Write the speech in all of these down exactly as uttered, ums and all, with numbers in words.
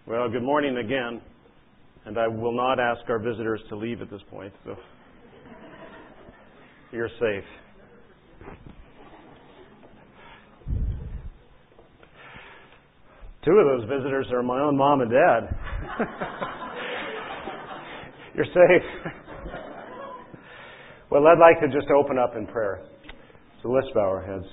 Well, good morning again, and I will not ask our visitors to leave at this point, so you're safe. Two of those visitors are my own mom and dad. You're safe. Well, I'd like to just open up in prayer. So let's bow our heads.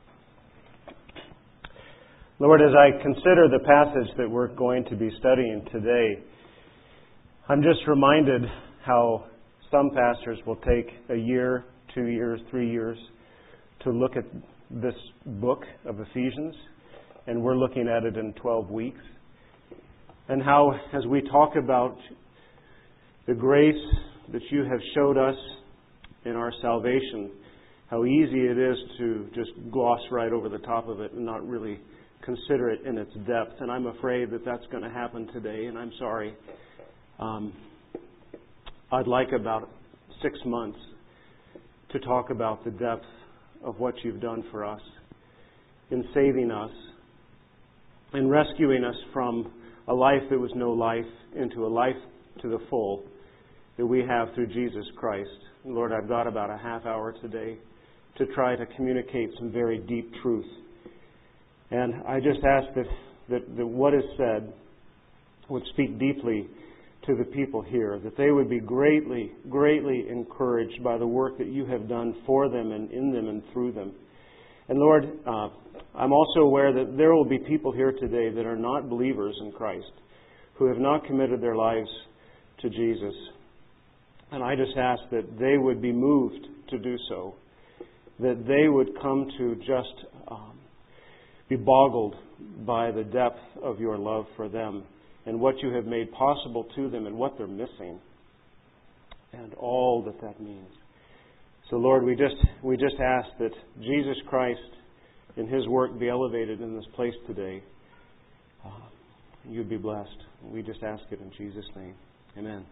Lord, as I consider the passage that we're going to be studying today, I'm just reminded how some pastors will take a year, two years, three years to look at this book of Ephesians, and we're looking at it in twelve weeks. And how, as we talk about the grace that you have showed us in our salvation, how easy it is to just gloss right over the top of it and not really consider it in its depth. And I'm afraid that that's going to happen today, and I'm sorry. Um, I'd like about six months to talk about the depth of what you've done for us in saving us, in rescuing us from a life that was no life into a life to the full that we have through Jesus Christ. And Lord, I've got about a half hour today to try to communicate some very deep truth. And I just ask that, that, that what is said would speak deeply to the people here, that they would be greatly, greatly encouraged by the work that you have done for them and in them and through them. And Lord, uh, I'm also aware that there will be people here today that are not believers in Christ, who have not committed their lives to Jesus. And I just ask that they would be moved to do so, that they would come to just um, be boggled by the depth of your love for them and what you have made possible to them and what they're missing and all that that means. So Lord, we just we just ask that Jesus Christ in His work be elevated in this place today. Uh, you'd be blessed. We just ask it in Jesus' name. Amen.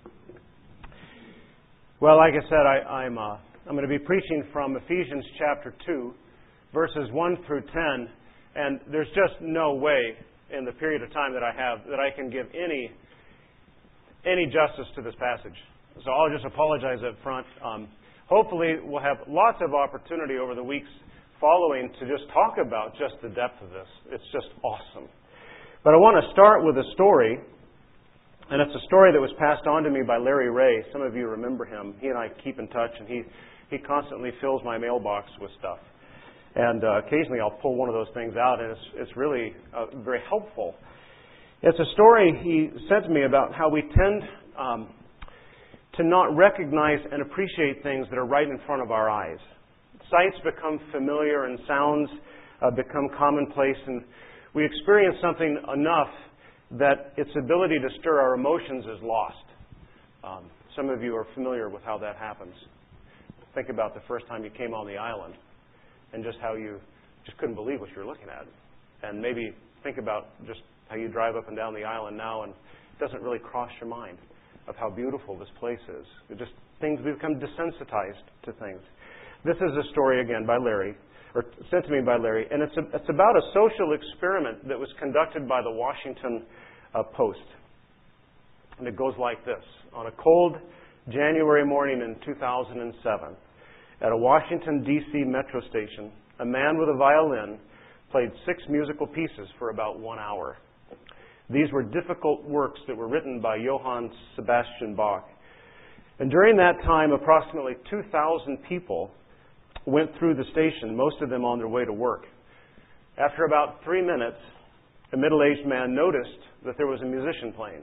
Well, like I said, I, I'm uh, I'm going to be preaching from Ephesians chapter two, verses one through ten. And there's just no way in the period of time that I have that I can give any any justice to this passage. So I'll just apologize up front. Um, hopefully we'll have lots of opportunity over the weeks following to just talk about just the depth of this. It's just awesome. But I want to start with a story, and it's a story that was passed on to me by Larry Ray. Some of you remember him. He and I keep in touch, and he, he constantly fills my mailbox with stuff. And uh, occasionally I'll pull one of those things out, and it's, it's really uh, very helpful. It's a story he sent to me about how we tend um, to not recognize and appreciate things that are right in front of our eyes. Sights become familiar and sounds uh, become commonplace, and we experience something enough that its ability to stir our emotions is lost. Um, some of you are familiar with how that happens. Think about the first time you came on the island, and just how you just couldn't believe what you were looking at. And maybe think about just how you drive up and down the island now, and it doesn't really cross your mind of how beautiful this place is. It just things become desensitized to things. This is a story, again, by Larry, or sent to me by Larry, and it's, a, it's about a social experiment that was conducted by the Washington uh, Post. And it goes like this. On a cold January morning in two thousand seven, at a Washington, D C metro station, a man with a violin played six musical pieces for about one hour. These were difficult works that were written by Johann Sebastian Bach. And during that time, approximately two thousand people went through the station, most of them on their way to work. After about three minutes, a middle-aged man noticed that there was a musician playing.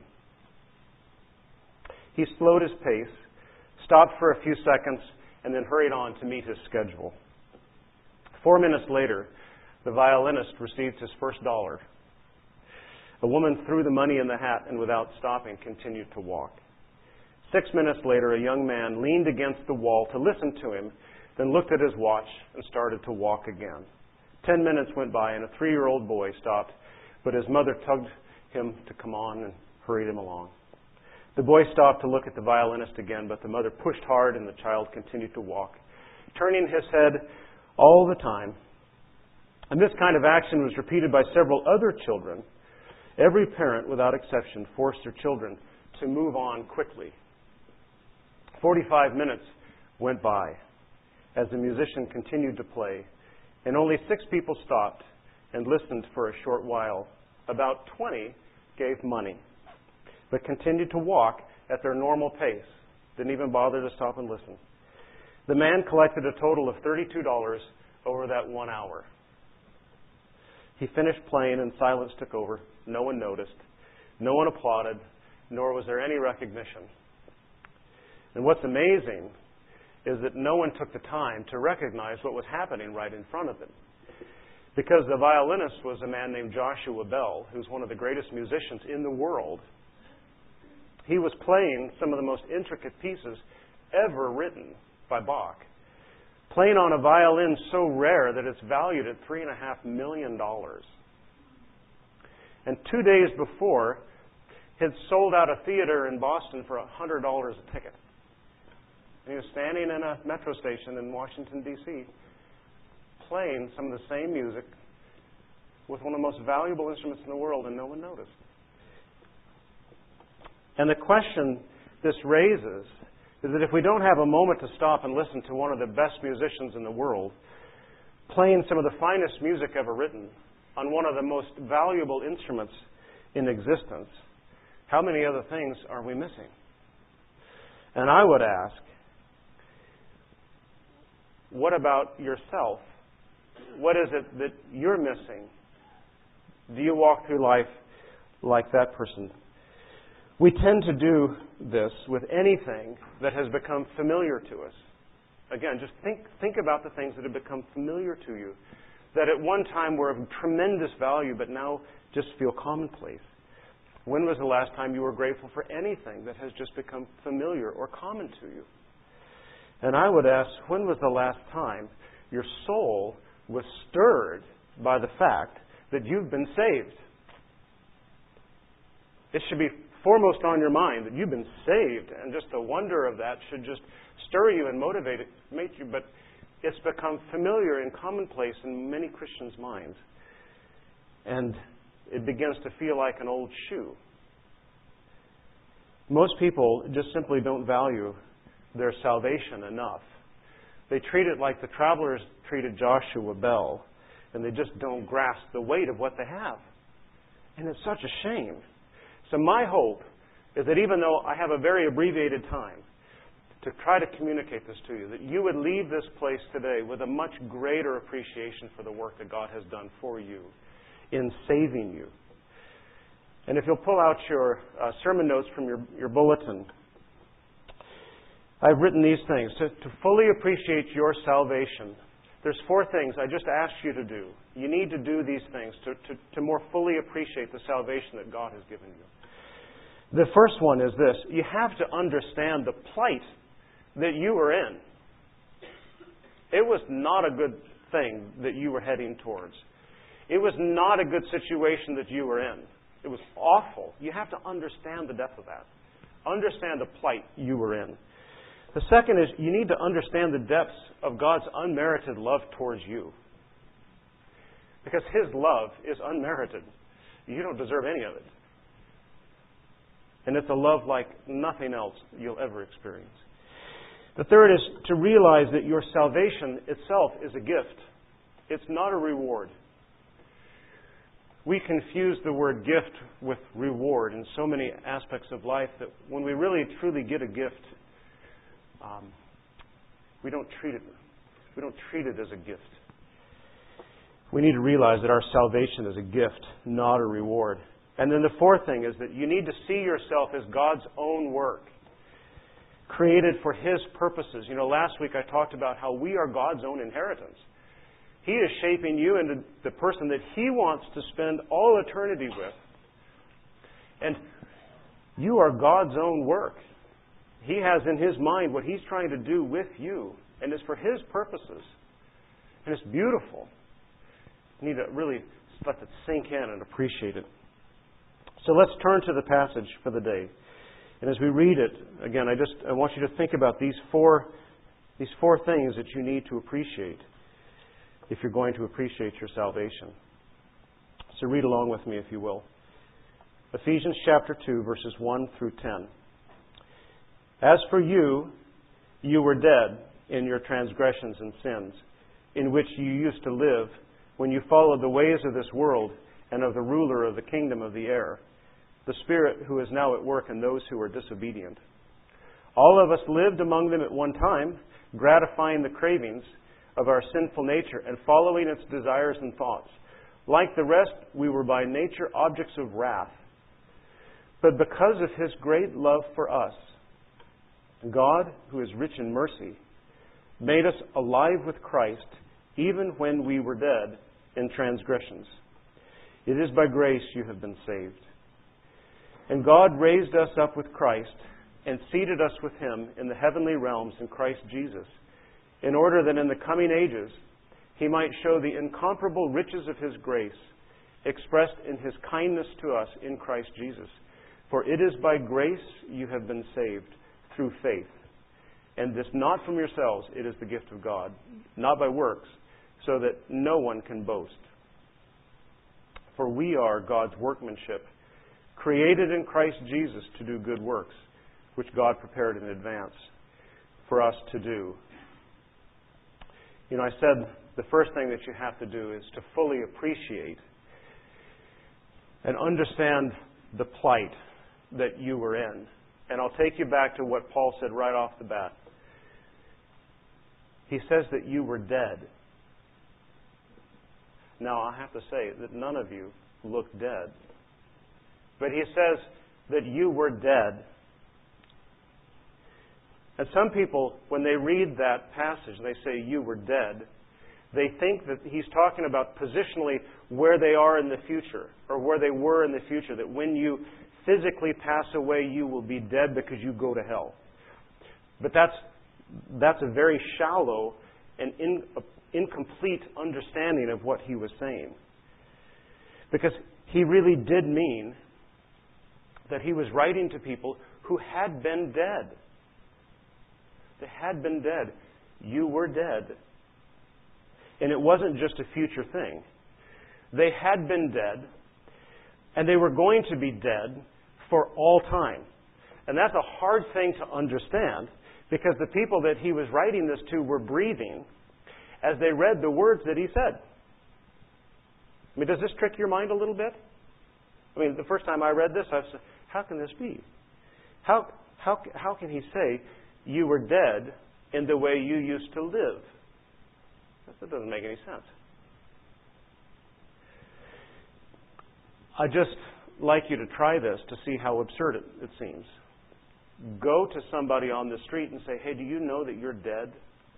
He slowed his pace, stopped for a few seconds, and then hurried on to meet his schedule. Four minutes later, the violinist received his first dollar. A woman threw the money in the hat and, without stopping, continued to walk. Six minutes later, a young man leaned against the wall to listen to him, then looked at his watch and started to walk again. Ten minutes went by, and a three-year-old boy stopped, but his mother tugged him to come on and hurried him along. The boy stopped to look at the violinist again, but the mother pushed hard and the child continued to walk, turning his head all the time. And this kind of action was repeated by several other children Every parent, without exception, forced their children to move on quickly. Forty-five minutes went by as the musician continued to play, and only six people stopped and listened for a short while. About twenty gave money, but continued to walk at their normal pace, didn't even bother to stop and listen. The man collected a total of thirty-two dollars over that one hour. He finished playing and silence took over. No one noticed. No one applauded, nor was there any recognition. And what's amazing is that no one took the time to recognize what was happening right in front of them. Because the violinist was a man named Joshua Bell, who's one of the greatest musicians in the world. He was playing some of the most intricate pieces ever written by Bach, playing on a violin so rare that it's valued at three and a half million dollars. And two days before, had sold out a theater in Boston for a hundred dollars a ticket. And he was standing in a metro station in Washington, D C, playing some of the same music with one of the most valuable instruments in the world, and no one noticed. And the question this raises is that if we don't have a moment to stop and listen to one of the best musicians in the world, playing some of the finest music ever written on one of the most valuable instruments in existence, how many other things are we missing? And I would ask, what about yourself? What is it that you're missing? Do you walk through life like that person? We tend to do this with anything that has become familiar to us. Again, just think, think about the things that have become familiar to you, that at one time were of tremendous value, but now just feel commonplace. When was the last time you were grateful for anything that has just become familiar or common to you? And I would ask, when was the last time your soul was stirred by the fact that you've been saved? It should be foremost on your mind that you've been saved, and just the wonder of that should just stir you and motivate it, make you. But it's become familiar and commonplace in many Christians' minds, and it begins to feel like an old shoe. Most people just simply don't value their salvation enough. They treat it like the travelers treated Joshua Bell, and they just don't grasp the weight of what they have. And it's such a shame. So my hope is that even though I have a very abbreviated time to try to communicate this to you, that you would leave this place today with a much greater appreciation for the work that God has done for you in saving you. And if you'll pull out your uh, sermon notes from your, your bulletin, I've written these things. To, to fully appreciate your salvation, there's four things I just asked you to do. You need to do these things to, to, to more fully appreciate the salvation that God has given you. The first one is this. You have to understand the plight that you were in. It was not a good thing that you were heading towards. It was not a good situation that you were in. It was awful. You have to understand the depth of that. Understand the plight you were in. The second is you need to understand the depths of God's unmerited love towards you. Because His love is unmerited. You don't deserve any of it. And it's a love like nothing else you'll ever experience. The third is to realize that your salvation itself is a gift. It's not a reward. We confuse the word gift with reward in so many aspects of life that when we really truly get a gift, um, we don't treat it. We don't treat it as a gift. We need to realize that our salvation is a gift, not a reward. And then the fourth thing is that you need to see yourself as God's own work, created for His purposes. You know, last week I talked about how we are God's own inheritance. He is shaping you into the person that He wants to spend all eternity with. And you are God's own work. He has in His mind what He's trying to do with you, and it's for His purposes. And it's beautiful. You need to really let it sink in and appreciate it. So let's turn to the passage for the day. And as we read it, again, I just I want you to think about these four these four things that you need to appreciate if you're going to appreciate your salvation. So read along with me, if you will. Ephesians chapter two, verses one through ten. As for you, you were dead in your transgressions and sins, in which you used to live when you followed the ways of this world and of the ruler of the kingdom of the air, the Spirit who is now at work in those who are disobedient. All of us lived among them at one time, gratifying the cravings of our sinful nature and following its desires and thoughts. Like the rest, we were by nature objects of wrath. But because of His great love for us, God, who is rich in mercy, made us alive with Christ even when we were dead in transgressions. It is by grace you have been saved. And God raised us up with Christ and seated us with Him in the heavenly realms in Christ Jesus, in order that in the coming ages He might show the incomparable riches of His grace expressed in His kindness to us in Christ Jesus. For it is by grace you have been saved through faith. And this not from yourselves, it is the gift of God, not by works, so that no one can boast. For we are God's workmanship, created in Christ Jesus to do good works, which God prepared in advance for us to do. You know, I said the first thing that you have to do is to fully appreciate and understand the plight that you were in. And I'll take you back to what Paul said right off the bat. He says that you were dead. Now, I have to say that none of you look dead. But he says that you were dead. And some people, when they read that passage, they say you were dead, they think that he's talking about positionally where they are in the future, or where they were in the future, that when you physically pass away, you will be dead because you go to hell. But that's that's a very shallow and in, uh, incomplete understanding of what he was saying. Because he really did mean that he was writing to people who had been dead. They had been dead. You were dead. And it wasn't just a future thing. They had been dead, and they were going to be dead for all time. And that's a hard thing to understand, because the people that he was writing this to were breathing as they read the words that he said. I mean, does this trick your mind a little bit? I mean, the first time I read this, I said, how can this be? How, how, how can he say you were dead in the way you used to live? That doesn't make any sense. I just like you to try this to see how absurd it, it seems. Go to somebody on the street and say, hey, do you know that you're dead?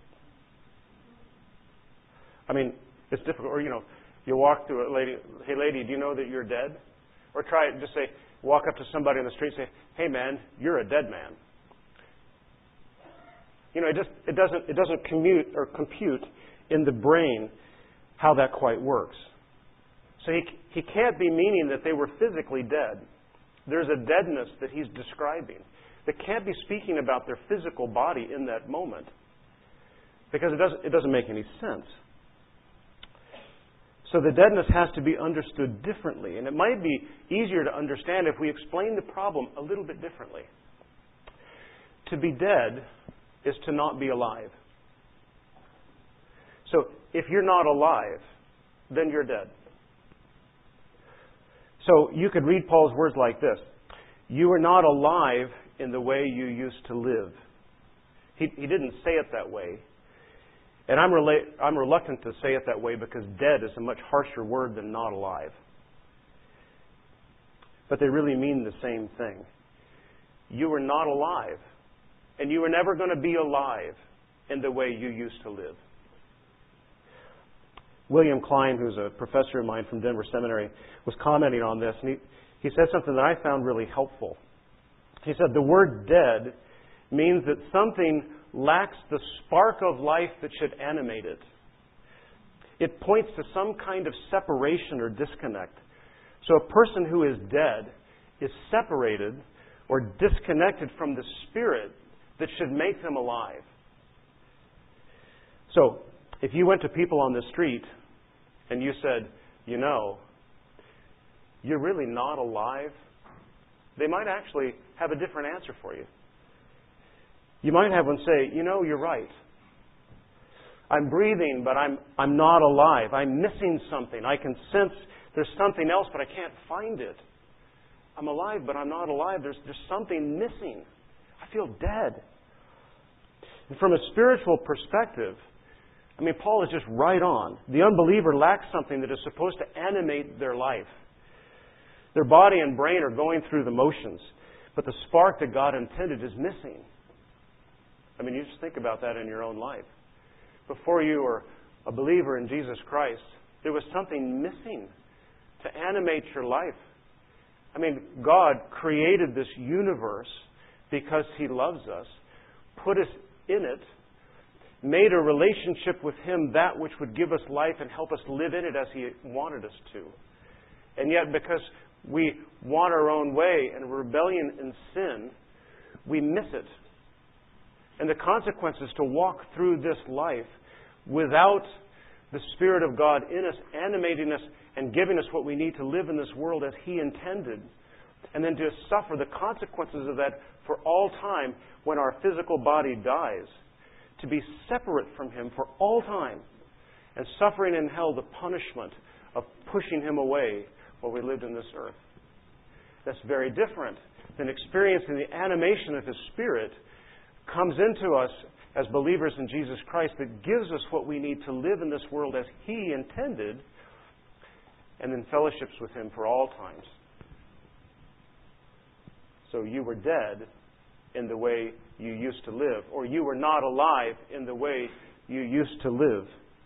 I mean, it's difficult. Or, you know, you walk to a lady, hey, lady, do you know that you're dead? Or try it, just say, walk up to somebody on the street and say, hey, man, you're a dead man. You know, it just it doesn't it doesn't commute or compute in the brain how that quite works. So he he can't be meaning that they were physically dead. There's a deadness that he's describing that can't be speaking about their physical body in that moment, because it doesn't it doesn't make any sense. So the deadness has to be understood differently, and it might be easier to understand if we explain the problem a little bit differently. To be dead is to not be alive. So if you're not alive, then you're dead. So you could read Paul's words like this. You are not alive in the way you used to live. He, he didn't say it that way. And I'm, rela- I'm reluctant to say it that way because dead is a much harsher word than not alive. But they really mean the same thing. You were not alive. And you were never going to be alive in the way you used to live. William Klein, who's a professor of mine from Denver Seminary, was commenting on this. And he, he said something that I found really helpful. He said, the word dead means that something lacks the spark of life that should animate it. It points to some kind of separation or disconnect. So a person who is dead is separated or disconnected from the spirit that should make them alive. So if you went to people on the street and you said, you know, you're really not alive they might actually have a different answer for you. You might have one say, you know, you're right. I'm breathing, but I'm I'm not alive. I'm missing something. I can sense there's something else, but I can't find it. I'm alive, but I'm not alive. There's, there's something missing. I feel dead. And from a spiritual perspective, I mean, Paul is just right on. The unbeliever lacks something that is supposed to animate their life. Their body and brain are going through the motions, but the spark that God intended is missing. I mean, you just think about that in your own life. Before you were a believer in Jesus Christ, there was something missing to animate your life. I mean, God created this universe because He loves us, put us in it, made a relationship with Him, that which would give us life and help us live in it as He wanted us to. And yet, because we want our own way and rebellion and sin, we miss it. And the consequences to walk through this life without the Spirit of God in us, animating us and giving us what we need to live in this world as He intended, and then to suffer the consequences of that for all time when our physical body dies, to be separate from Him for all time and suffering in hell the punishment of pushing Him away while we lived in this earth. That's very different than experiencing the animation of His Spirit comes into us as believers in Jesus Christ that gives us what we need to live in this world as He intended, and then fellowships with Him for all times. So you were dead in the way you used to live, or you were not alive in the way you used to live.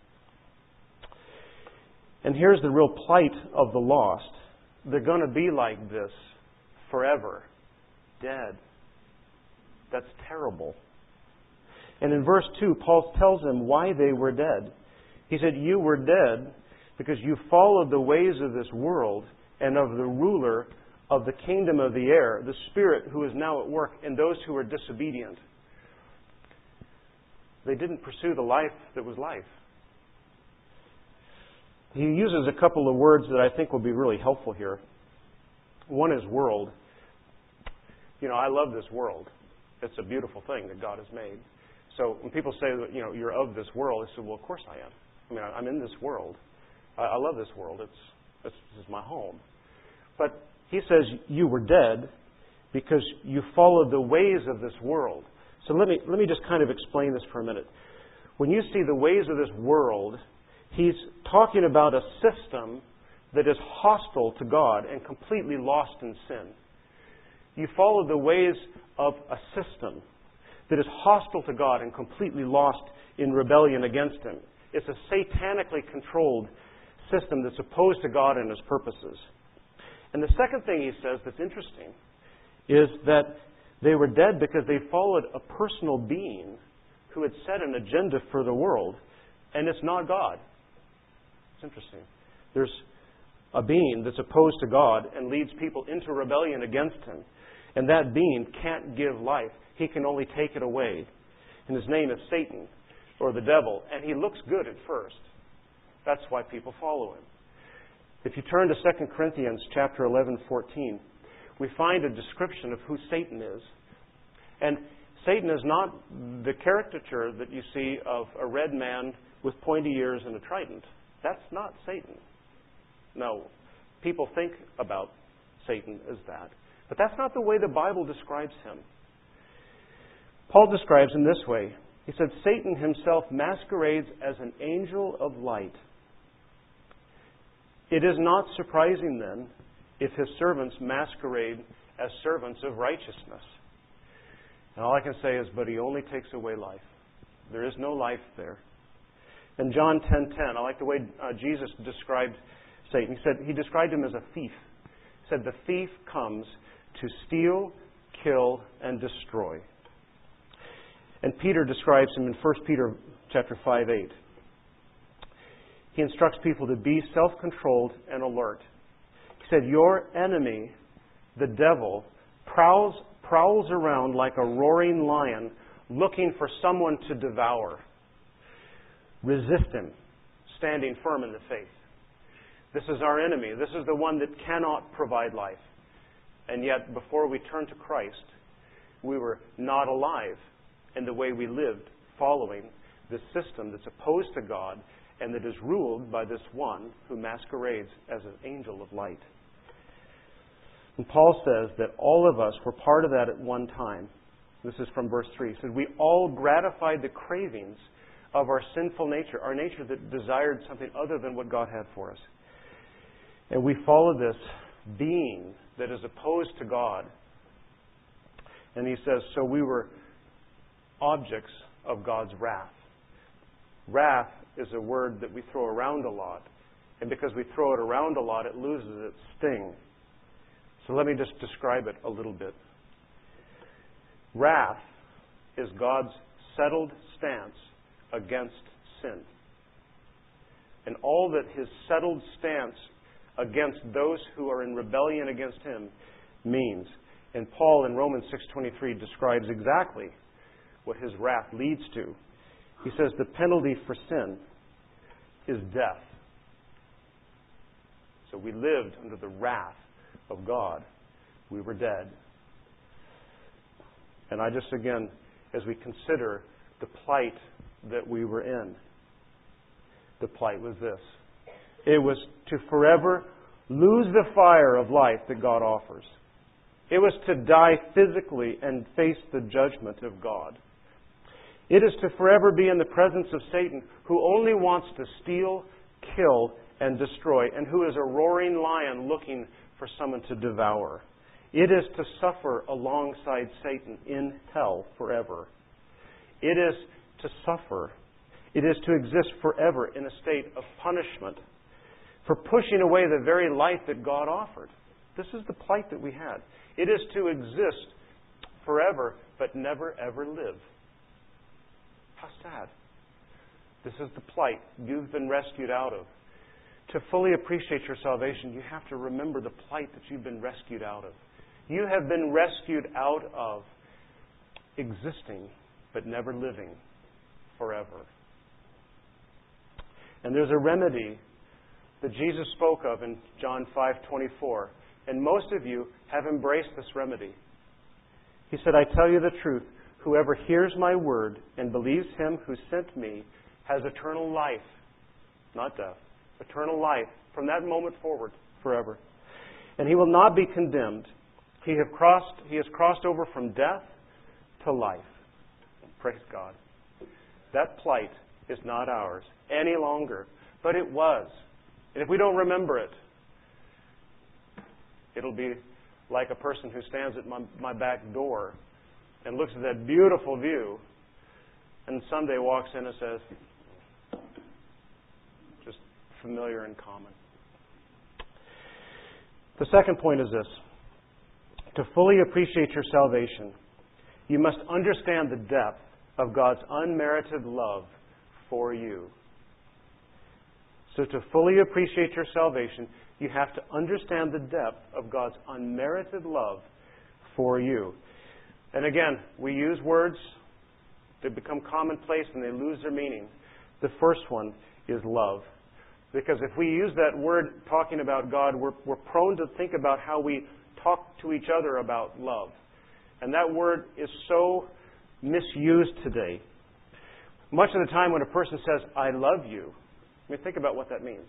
And here's the real plight of the lost. They're going to be like this forever, dead. That's terrible. And in verse two, Paul tells them why they were dead. He said, you were dead because you followed the ways of this world and of the ruler of the kingdom of the air, the spirit who is now at work in those who are disobedient. They didn't pursue the life that was life. He uses a couple of words that I think will be really helpful here. One is world. You know, I love this world. It's a beautiful thing that God has made. So when people say that, you know, you're of this world, I say, well, of course I am. I mean, I'm in this world. I, I love this world. It's, it's this is my home. But he says you were dead because you followed the ways of this world. So let me let me just kind of explain this for a minute. When you see the ways of this world, he's talking about a system that is hostile to God and completely lost in sin. You follow the ways of a system that is hostile to God and completely lost in rebellion against Him. It's a satanically controlled system that's opposed to God and His purposes. And the second thing he says that's interesting is that they were dead because they followed a personal being who had set an agenda for the world, and it's not God. It's interesting. There's a being that's opposed to God and leads people into rebellion against Him. And that being can't give life. He can only take it away. And his name is Satan, or the devil. And he looks good at first. That's why people follow him. If you turn to Second Corinthians chapter eleven, fourteen, we find a description of who Satan is. And Satan is not the caricature that you see of a red man with pointy ears and a trident. That's not Satan. No. People think about Satan as that. But that's not the way the Bible describes him. Paul describes him this way. He said, Satan himself masquerades as an angel of light. It is not surprising then if his servants masquerade as servants of righteousness. And all I can say is, but he only takes away life. There is no life there. In John ten ten, I like the way uh, Jesus described Satan. He said he described him as a thief. He said the thief comes to steal, kill, and destroy. And Peter describes him in First Peter chapter five eight. He instructs people to be self-controlled and alert. He said, your enemy, the devil, prowls, prowls around like a roaring lion looking for someone to devour. Resist him, standing firm in the faith. This is our enemy. This is the one that cannot provide life. And yet, before we turned to Christ, we were not alive in the way we lived, following this system that's opposed to God and that is ruled by this one who masquerades as an angel of light. And Paul says that all of us were part of that at one time. This is from verse three. He said, we all gratified the cravings of our sinful nature, our nature that desired something other than what God had for us. And we follow this being that is opposed to God. And he says, so we were objects of God's wrath. Wrath is a word that we throw around a lot. And because we throw it around a lot, it loses its sting. So let me just describe it a little bit. Wrath is God's settled stance against sin. And all that His settled stance against those who are in rebellion against Him means. And Paul in Romans six twenty-three describes exactly what His wrath leads to. He says the penalty for sin is death. So we lived under the wrath of God. We were dead. And I just, again, as we consider the plight that we were in, the plight was this. It was to forever lose the fire of life that God offers. It was to die physically and face the judgment of God. It is to forever be in the presence of Satan, who only wants to steal, kill, and destroy, and who is a roaring lion looking for someone to devour. It is to suffer alongside Satan in hell forever. It is to suffer. It is to exist forever in a state of punishment for pushing away the very life that God offered. This is the plight that we had. It is to exist forever, but never ever live. How sad. This is the plight you've been rescued out of. To fully appreciate your salvation, you have to remember the plight that you've been rescued out of. You have been rescued out of existing, but never living forever. And there's a remedy that Jesus spoke of in John five twenty-four. And most of you have embraced this remedy. He said, I tell you the truth, whoever hears my word and believes Him who sent me has eternal life, not death, eternal life from that moment forward, forever. And he will not be condemned. He have crossed, he has crossed over from death to life. Praise God. That plight is not ours any longer, but it was. And if we don't remember it, it'll be like a person who stands at my, my back door and looks at that beautiful view and someday walks in and says, just familiar and common. The second point is this. To fully appreciate your salvation, you must understand the depth of God's unmerited love for you. So to fully appreciate your salvation, you have to understand the depth of God's unmerited love for you. And again, we use words that become commonplace and they lose their meaning. The first one is love. Because if we use that word talking about God, we're, we're prone to think about how we talk to each other about love. And that word is so misused today. Much of the time when a person says, I love you, I mean, think about what that means.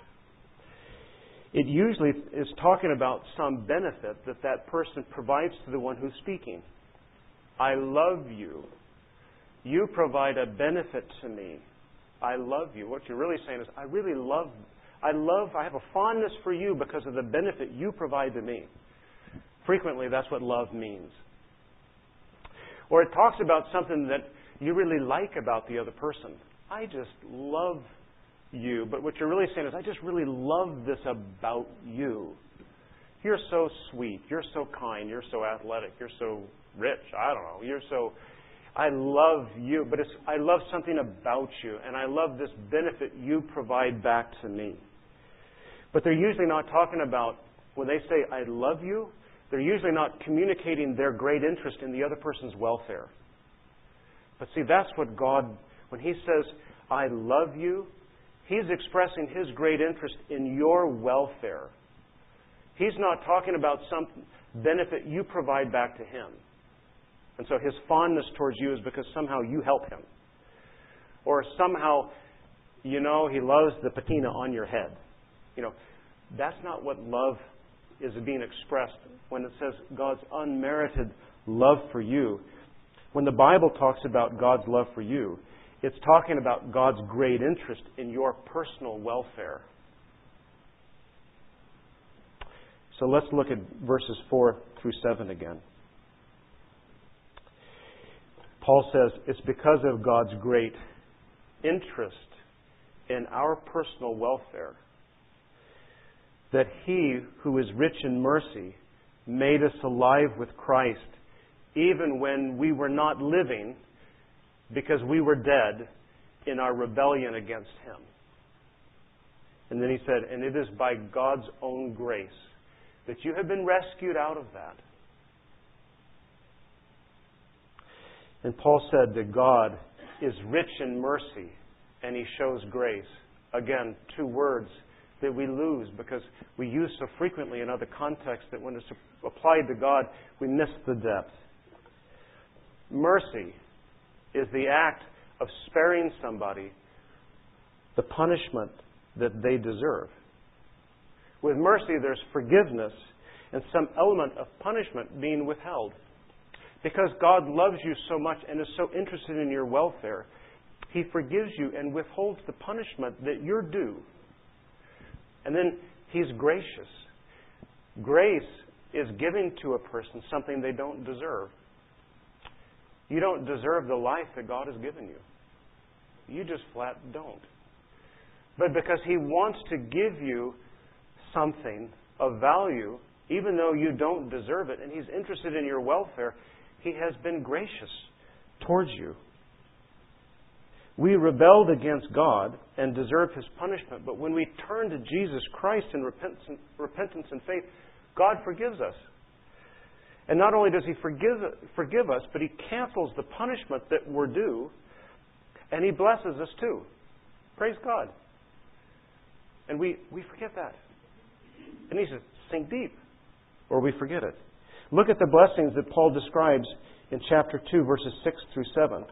It usually is talking about some benefit that that person provides to the one who's speaking. I love you. You provide a benefit to me. I love you. What you're really saying is, I really love, I love, I have a fondness for you because of the benefit you provide to me. Frequently, that's what love means. Or it talks about something that you really like about the other person. I just love you. But what you're really saying is, I just really love this about you. You're so sweet. You're so kind. You're so athletic. You're so rich. I don't know. You're so... I love you, but it's, I love something about you, and I love this benefit you provide back to me. But they're usually not talking about, when they say, I love you, they're usually not communicating their great interest in the other person's welfare. But see, that's what God, when He says, I love you, He's expressing His great interest in your welfare. He's not talking about some benefit you provide back to Him. And so His fondness towards you is because somehow you help Him. Or somehow, you know, He loves the patina on your head. You know, that's not what love is being expressed when it says God's unmerited love for you. When the Bible talks about God's love for you, it's talking about God's great interest in your personal welfare. So let's look at verses four through seven again. Paul says, it's because of God's great interest in our personal welfare that He who is rich in mercy made us alive with Christ even when we were not living because we were dead in our rebellion against Him. And then he said, and it is by God's own grace that you have been rescued out of that. And Paul said that God is rich in mercy and He shows grace. Again, two words that we lose because we use so frequently in other contexts that when it's applied to God, we miss the depth. Mercy is the act of sparing somebody the punishment that they deserve. With mercy, there's forgiveness and some element of punishment being withheld. Because God loves you so much and is so interested in your welfare, He forgives you and withholds the punishment that you're due. And then He's gracious. Grace is giving to a person something they don't deserve. You don't deserve the life that God has given you. You just flat don't. But because He wants to give you something of value, even though you don't deserve it, and He's interested in your welfare, He has been gracious towards you. We rebelled against God and deserved His punishment, but when we turn to Jesus Christ in repentance, repentance and faith, God forgives us. And not only does He forgive, forgive us, but He cancels the punishment that we're due, and He blesses us too. Praise God. And we, we forget that. It needs to sink deep, or we forget it. Look at the blessings that Paul describes in chapter two, verses six through seven.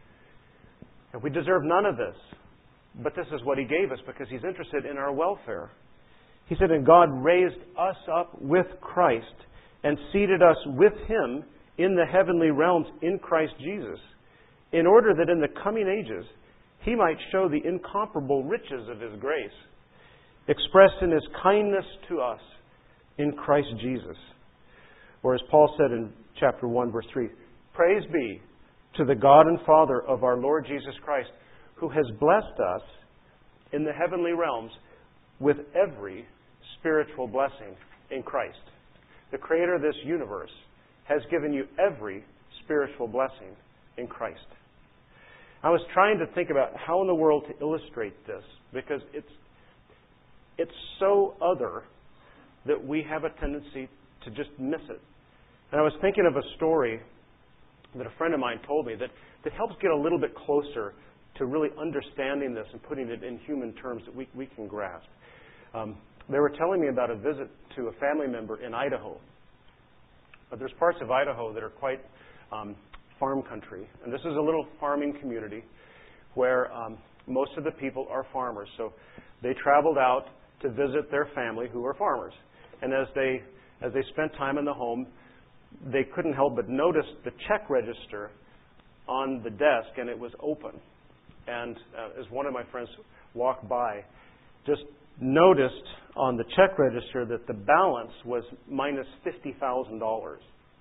And we deserve none of this, but this is what He gave us because He's interested in our welfare. He said, and God raised us up with Christ and seated us with Him in the heavenly realms in Christ Jesus, in order that in the coming ages He might show the incomparable riches of His grace, expressed in His kindness to us in Christ Jesus. Or as Paul said in chapter one, verse three, praise be to the God and Father of our Lord Jesus Christ, who has blessed us in the heavenly realms with every spiritual blessing in Christ. The Creator of this universe has given you every spiritual blessing in Christ. I was trying to think about how in the world to illustrate this, because it's it's so other that we have a tendency to just miss it. And I was thinking of a story that a friend of mine told me that, that helps get a little bit closer to really understanding this and putting it in human terms that we, we can grasp. Um, they were telling me about a visit to a family member in Idaho. But there's parts of Idaho that are quite um, farm country. And this is a little farming community where um, most of the people are farmers. So they traveled out to visit their family who are farmers. And as they as they spent time in the home, they couldn't help but notice the check register on the desk, and it was open. And uh, as one of my friends walked by, just noticed on the check register that the balance was minus fifty thousand dollars.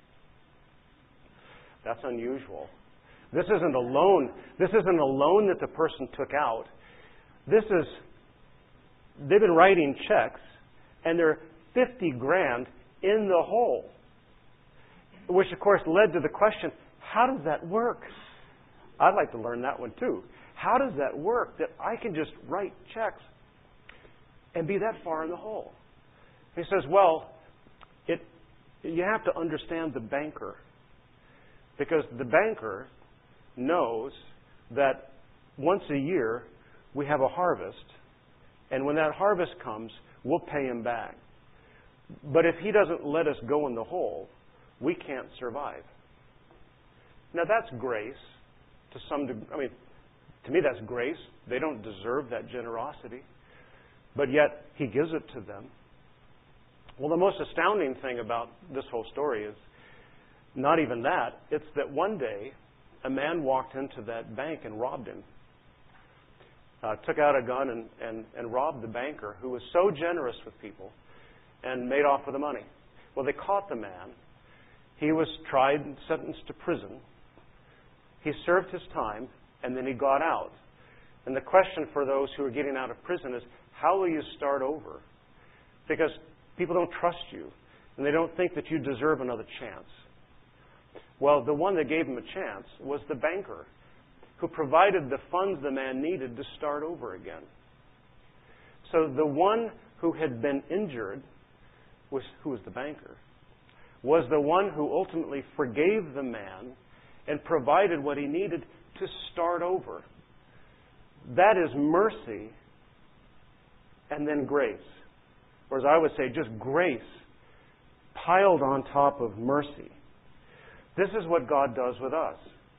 That's unusual. This isn't a loan. This isn't a loan that the person took out. This is, they've been writing checks, and they're fifty grand in the hole. Which, of course, led to the question, how does that work? I'd like to learn that one, too. How does that work that I can just write checks and be that far in the hole? He says, well, it you have to understand the banker. Because the banker knows that once a year we have a harvest, and when that harvest comes, we'll pay him back. But if He doesn't let us go in the hole, we can't survive. Now that's grace to some degree. I mean, to me that's grace. They don't deserve that generosity. But yet He gives it to them. Well, the most astounding thing about this whole story is not even that. It's that one day a man walked into that bank and robbed him. Uh, took out a gun and, and, and robbed the banker who was so generous with people and made off with the money. Well, they caught the man. He was tried and sentenced to prison. He served his time, and then he got out. And the question for those who are getting out of prison is, how will you start over? Because people don't trust you, and they don't think that you deserve another chance. Well, the one that gave him a chance was the banker, who provided the funds the man needed to start over again. So the one who had been injured, was, who was the banker, was the one who ultimately forgave the man and provided what he needed to start over. That is mercy and then grace. Or as I would say, just grace piled on top of mercy. This is what God does with us.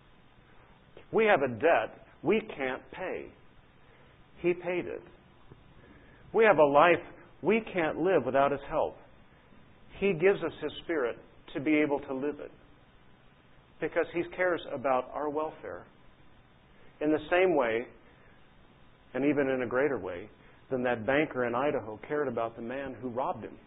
We have a debt we can't pay. He paid it. We have a life we can't live without His help. He gives us His Spirit to be able to live it. Because He cares about our welfare. In the same way, and even in a greater way, than that banker in Idaho cared about the man who robbed him.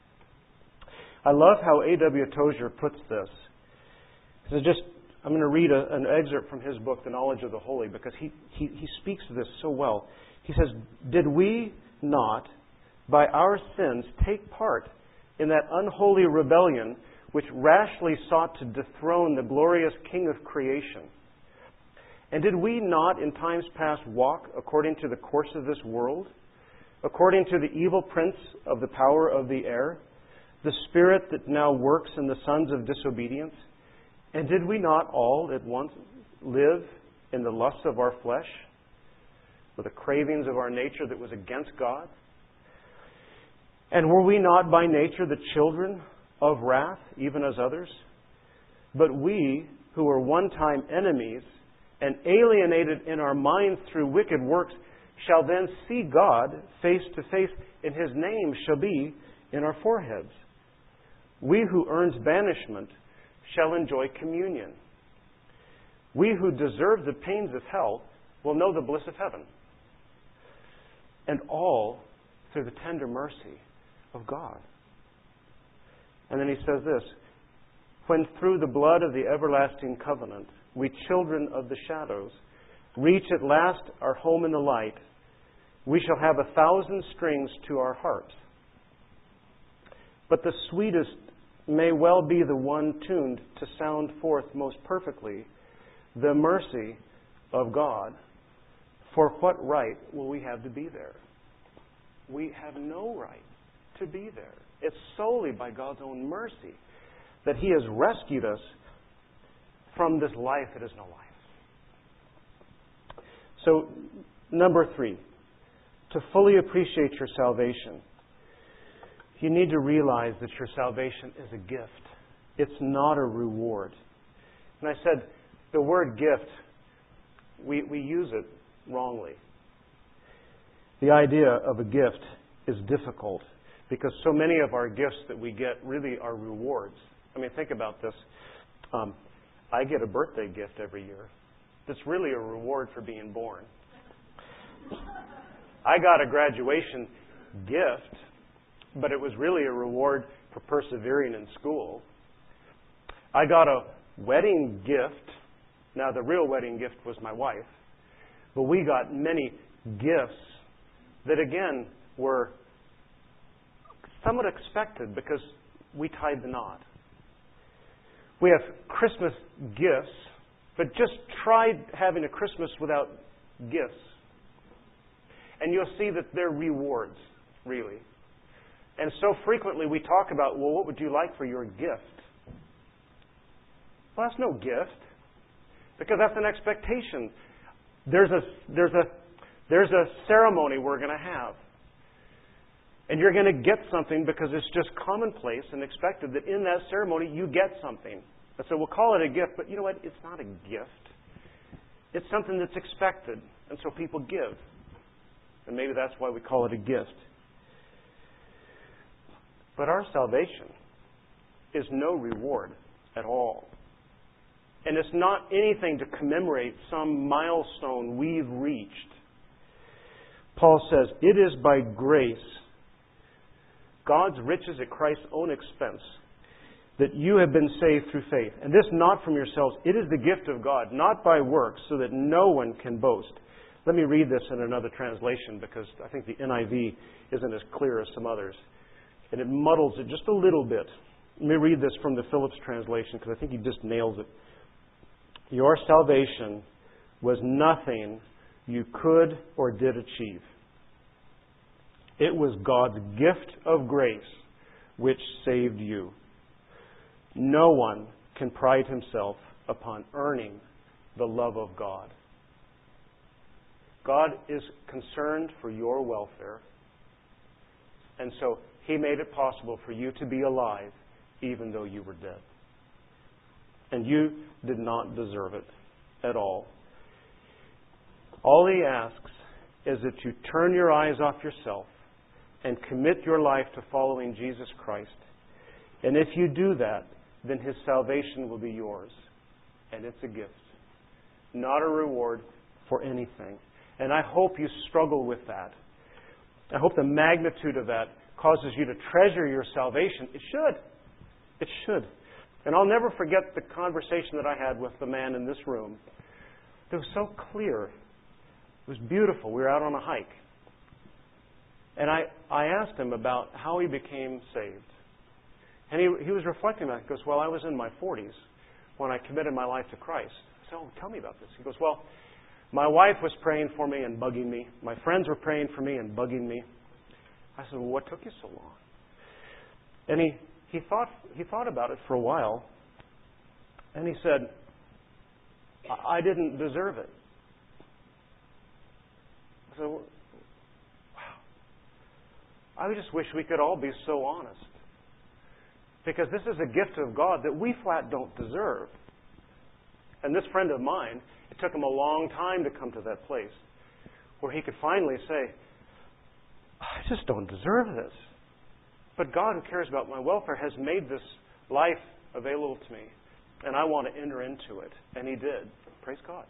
I love how A W Tozer puts this. This is just, I'm going to read a, an excerpt from his book, The Knowledge of the Holy, because he, he, he speaks to this so well. He says, "Did we not, by our sins, take part in that unholy rebellion which rashly sought to dethrone the glorious King of creation? And did we not in times past walk according to the course of this world, according to the evil prince of the power of the air, the spirit that now works in the sons of disobedience? And did we not all at once live in the lusts of our flesh, with the cravings of our nature that was against God? And were we not by nature the children of wrath, even as others? But we, who were one time enemies, and alienated in our minds through wicked works, shall then see God face to face, and His name shall be in our foreheads. We who earned banishment shall enjoy communion. We who deserve the pains of hell will know the bliss of heaven. And all through the tender mercy of God." And then he says this, "When through the blood of the everlasting covenant, we children of the shadows reach at last our home in the light, we shall have a thousand strings to our harps. But the sweetest may well be the one tuned to sound forth most perfectly the mercy of God. For what right will we have to be there?" We have no right to be there. It's solely by God's own mercy that He has rescued us from this life that is no life. So, number three, to fully appreciate your salvation, you need to realize that your salvation is a gift. It's not a reward. And I said, the word gift, we, we use it wrongly. The idea of a gift is difficult because so many of our gifts that we get really are rewards. I mean, think about this. Um, I get a birthday gift every year. That's really a reward for being born. I got a graduation gift, but it was really a reward for persevering in school. I got a wedding gift. Now, the real wedding gift was my wife. But we got many gifts that, again, were somewhat expected because we tied the knot. We have Christmas gifts, but just try having a Christmas without gifts. And you'll see that they're rewards, really. And so frequently we talk about, well, what would you like for your gift? Well, that's no gift, because that's an expectation. There's a there's a there's a ceremony we're going to have. And you're going to get something because it's just commonplace and expected that in that ceremony you get something. And so we'll call it a gift, but you know what? It's not a gift. It's something that's expected, and so people give. And maybe that's why we call it a gift. But our salvation is no reward at all. And it's not anything to commemorate some milestone we've reached. Paul says, it is by grace, God's riches at Christ's own expense, that you have been saved through faith. And this not from yourselves. It is the gift of God, not by works, so that no one can boast. Let me read this in another translation, because I think the N I V isn't as clear as some others. And it muddles it just a little bit. Let me read this from the Phillips translation, because I think he just nails it. Your salvation was nothing you could or did achieve. It was God's gift of grace which saved you. No one can pride himself upon earning the love of God. God is concerned for your welfare, and so He made it possible for you to be alive even though you were dead. And you did not deserve it at all. All He asks is that you turn your eyes off yourself and commit your life to following Jesus Christ. And if you do that, then His salvation will be yours. And it's a gift, not a reward for anything. And I hope you struggle with that. I hope the magnitude of that causes you to treasure your salvation. It should. It should. And I'll never forget the conversation that I had with the man in this room. It was so clear. It was beautiful. We were out on a hike. And I, I asked him about how he became saved. And he, he was reflecting on it. He goes, well, I was in my forties when I committed my life to Christ. I said, oh, tell me about this. He goes, well, my wife was praying for me and bugging me. My friends were praying for me and bugging me. I said, well, what took you so long? And he, he thought he thought about it for a while. And he said, I, I didn't deserve it. I said, wow. I just wish we could all be so honest. Because this is a gift of God that we flat don't deserve. And this friend of mine, it took him a long time to come to that place where he could finally say, I just don't deserve this. But God, who cares about my welfare, has made this life available to me. And I want to enter into it. And He did. Praise God.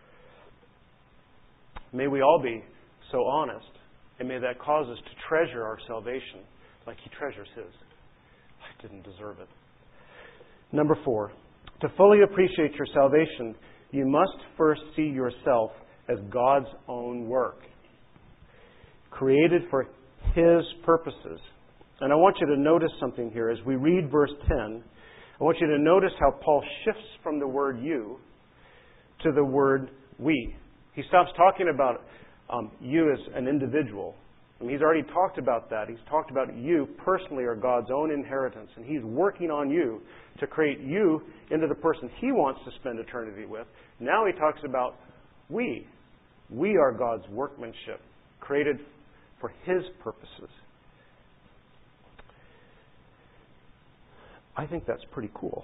May we all be so honest. And may that cause us to treasure our salvation like He treasures His. I didn't deserve it. Number four. To fully appreciate your salvation, you must first see yourself as God's own work, created for His purposes. And I want you to notice something here. As we read verse ten, I want you to notice how Paul shifts from the word you to the word we. He stops talking about um, you as an individual. I mean, he's already talked about that. He's talked about you personally are God's own inheritance. And He's working on you to create you into the person He wants to spend eternity with. Now He talks about we. We are God's workmanship, created for His purposes. I think that's pretty cool.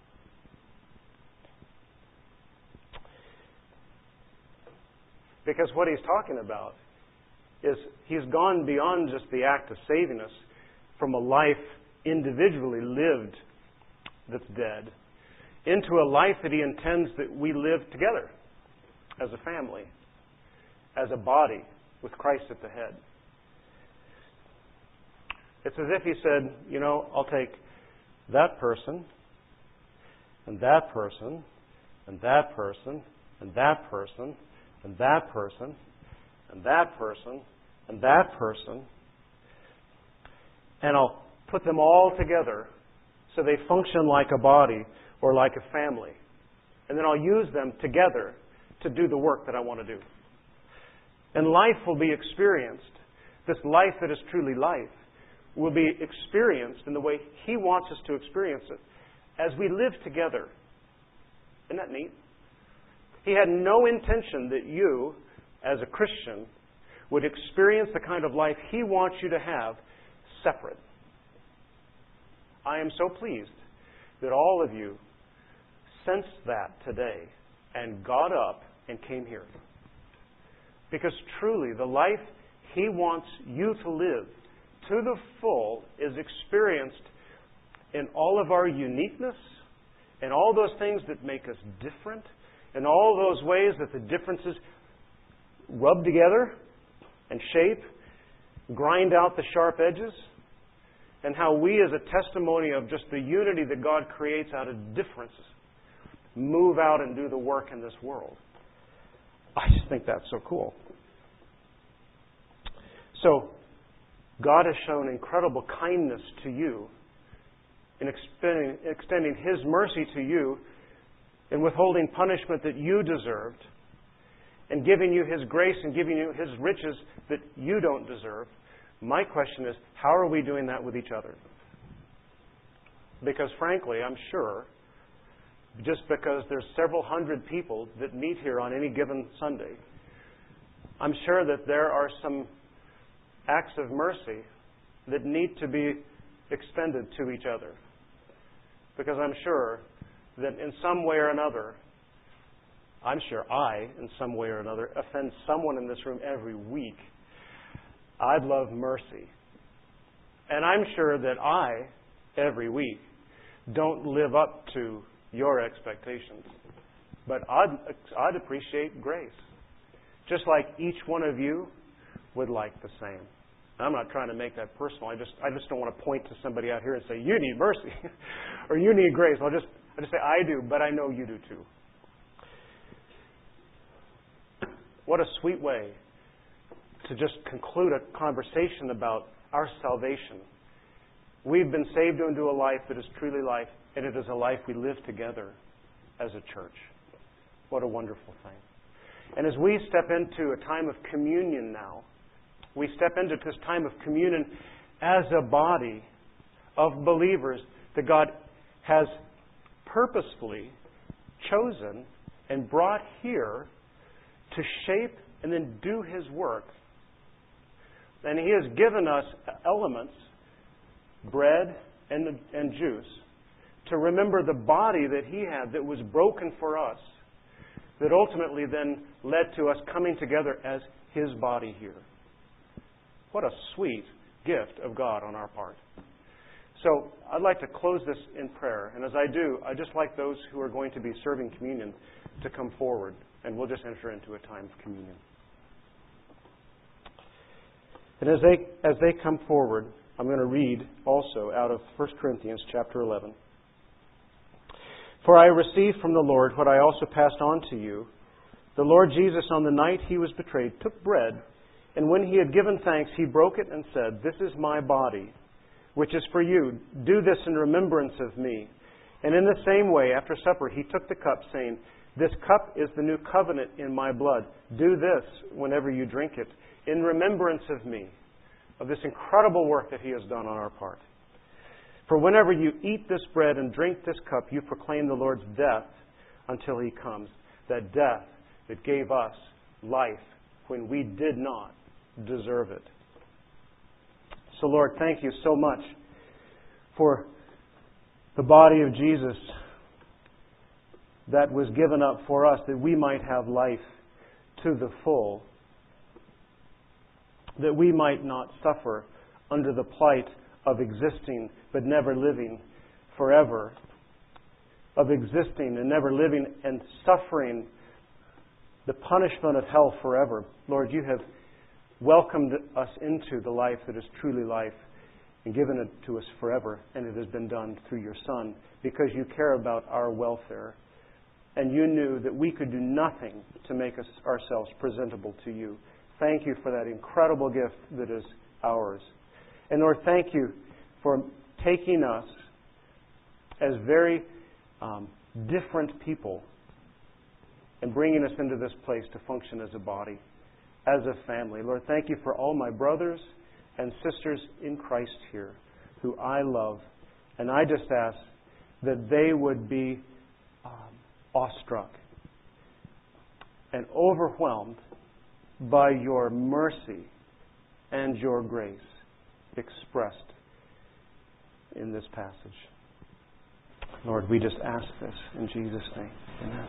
Because what he's talking about is He's gone beyond just the act of saving us from a life individually lived that's dead into a life that He intends that we live together as a family, as a body, with Christ at the head. It's as if He said, you know, I'll take that person, and that person, and that person, and that person, and that person, and that person, and that person, and I'll put them all together so they function like a body or like a family. And then I'll use them together to do the work that I want to do. And life will be experienced. This life that is truly life will be experienced in the way He wants us to experience it as we live together. Isn't that neat? He had no intention that you, as a Christian, would experience the kind of life He wants you to have separate. I am so pleased that all of you sensed that today and got up and came here. Because truly, the life He wants you to live to the full is experienced in all of our uniqueness, and all those things that make us different, and all those ways that the differences rub together and shape, grind out the sharp edges, and how we as a testimony of just the unity that God creates out of differences move out and do the work in this world. I just think that's so cool. So, God has shown incredible kindness to you in extending, extending His mercy to you in withholding punishment that you deserved and giving you His grace and giving you His riches that you don't deserve. My question is, how are we doing that with each other? Because frankly, I'm sure, just because there's several hundred people that meet here on any given Sunday, I'm sure that there are some acts of mercy that need to be extended to each other. Because I'm sure that in some way or another, I'm sure I, in some way or another, offend someone in this room every week. I'd love mercy. And I'm sure that I, every week, don't live up to your expectations. But I'd, I'd appreciate grace. Just like each one of you would like the same. I'm not trying to make that personal. I just I just don't want to point to somebody out here and say, you need mercy or you need grace. I'll just I just say, I do, but I know you do too. What a sweet way to just conclude a conversation about our salvation. We've been saved into a life that is truly life, and it is a life we live together as a church. What a wonderful thing. And as we step into a time of communion now, we step into this time of communion as a body of believers that God has purposefully chosen and brought here to shape and then do His work. And He has given us elements, bread and, and juice, to remember the body that He had that was broken for us, that ultimately then led to us coming together as His body here. What a sweet gift of God on our part. So I'd like to close this in prayer. And as I do, I'd just like those who are going to be serving communion to come forward. And we'll just enter into a time of communion. And as they as they come forward, I'm going to read also out of First Corinthians chapter eleven. For I received from the Lord what I also passed on to you. The Lord Jesus, on the night He was betrayed, took bread, and when He had given thanks, He broke it and said, This is my body, which is for you. Do this in remembrance of me. And in the same way, after supper, He took the cup, saying, This cup is the new covenant in my blood. Do this whenever you drink it, in remembrance of me, of this incredible work that He has done on our part. For whenever you eat this bread and drink this cup, you proclaim the Lord's death until He comes. That death that gave us life when we did not deserve it. So Lord, thank You so much for the body of Jesus that was given up for us that we might have life to the full, that we might not suffer under the plight of existing but never living forever, of existing and never living and suffering the punishment of hell forever. Lord, You have welcomed us into the life that is truly life and given it to us forever, and it has been done through Your Son because You care about our welfare. And You knew that we could do nothing to make us ourselves presentable to You. Thank You for that incredible gift that is ours. And Lord, thank You for taking us as very um, different people and bringing us into this place to function as a body, as a family. Lord, thank You for all my brothers and sisters in Christ here who I love. And I just ask that they would be um, awestruck and overwhelmed by Your mercy and Your grace expressed in this passage. Lord, we just ask this in Jesus' name. Amen.